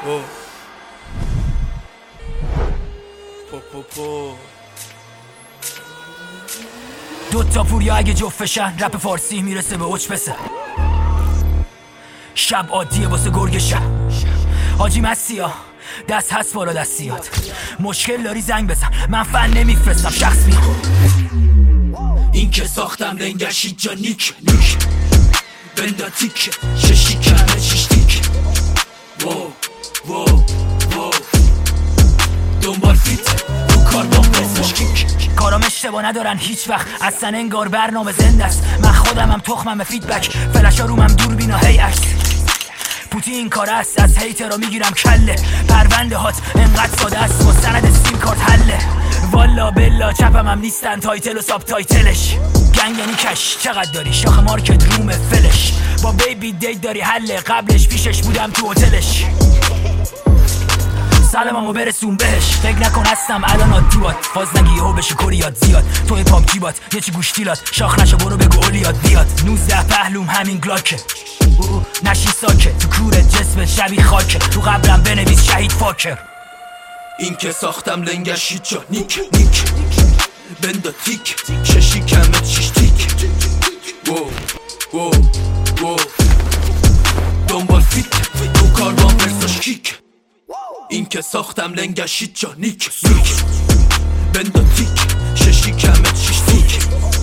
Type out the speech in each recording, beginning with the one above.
دوتا پوریا اگه جفشن رپ فارسی میرسه به اوج پسر. شب عادیه واسه گرگ شب حاجی مسیحا دست هست بالا دستیات. مشکل داری زنگ بزن من فن نمیفرستم شخص میخوام. این که ساختم لنگش هیچ جا نیک بندا تیک ششی کمه شیش تیک دنبال فیت تو کار با پرسش کیک. کارام اشتباه ندارن هیچ وقت اصلا انگار برنامه زنده است. من خودمم تخمم فیدبک فلشا رومم دوربینا هی عکس پوتی این کار است. از هیترا میگیرم کله پرونده هات انقدر ساده است مستند سیم کارت حله. والا بلا چپم هم نیستن تایتل و ساب تایتلش. گنگ یعنی کش چقدر داری شاخ مارکت روم فلش. با بیبی دیت داری حله قبلش پیشش بودم تو هتلش. سلاممو برسون بهش فکر نکن هستم الان عادیات. فاز نگی یهو بشه کریات زیاد توی پاپ جیبات یه چی گوشتیلات شاخ نشه برو بگو اولیات بیاد. 19 پهلوم همین گلاکه نشی ساکه تو کور جسمت شبیه خاکه. تو قبرم بنویس شهید فاکر. این که ساختم لنگش هیچ جا نیک بندا تیک ششی کمت شیش تیک دنبال فیت تو کار با ورساش کیک. این که ساختم لنگش هیچ جا نیک بندا تیک ششی کمت شیش تیک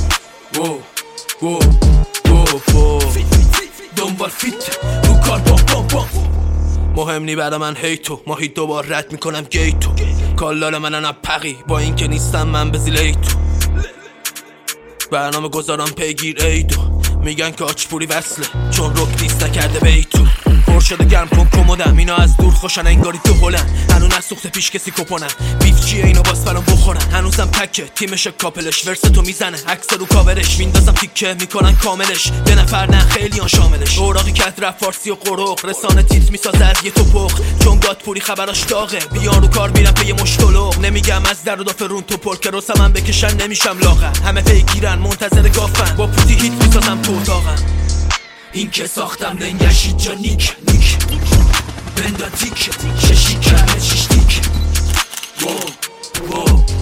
دنبال فیت تو کار با مهم نی برا من هیتو ماهی دوبار رد میکنم گیتو. کالال منن اپقی با این که نیستم من بزیلیتو. برنامه گذارم پیگیر ایدو میگن که آچپوری وصله چون رک دیست نکرده بیتو. پر شده گرم کن کمودم اینا از دور خوشن انگاری تو هلن. هنو نسوخته پیش کسی کپونن بیف چیه اینو باز فرام بخورن. هنوزم تکه تیمش کاپلش ورس تو میزنه عکس رو کاورش میندازم تیکه میکنن کاملش. یه نفر نه خیلیان شاملش. اوراقی کت رپ فارسی و قروق رسانه تیت میسازه از یه توپخ چون گاد پوری خبراش داغه. بیان رو کار میرم پی مشتلق نمیگم از در و دافرون تو پل که رسم من بکشن نمیشم لاغر. همه پیگیرن منتظر گافن با پوتی هیت میسازم تو اتاقم. این که ساختم لنگش هیچ جا نیک بندا تیک ششی کمه شیش تیک